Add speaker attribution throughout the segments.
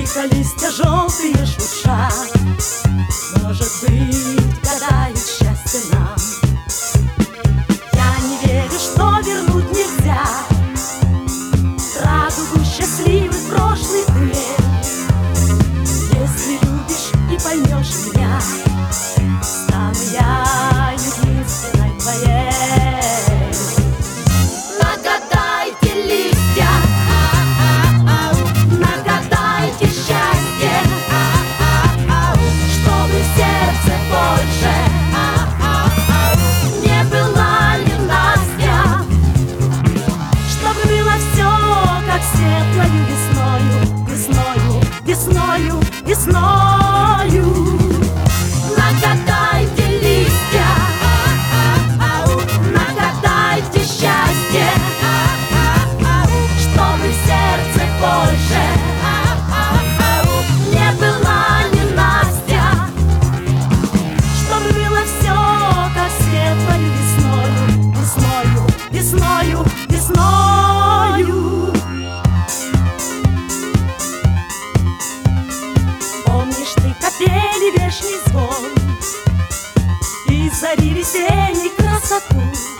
Speaker 1: Тихо листья желтые шуршат, может быть, гадают счастье нам. Я не верю, что вернуть нельзя радугу счастливый прошлый день. Если любишь и поймешь меня, стану я единственной твоей. Нагадайте листья, нагадайте счастье, чтобы в сердце больше не была ненастья, чтобы было все, как светлою весною, весною, весною, весною. Нагадайте листья, нагадайте счастье, чтобы в сердце больше не была ненастья, чтобы было все, как светлою весною, весною, весною, весною. Помнишь ты капели вешний звон и зари весенней красоту?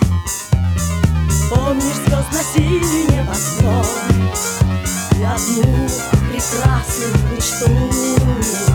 Speaker 1: Помнишь звездно-синий небосвод и одну прекрасную мечту?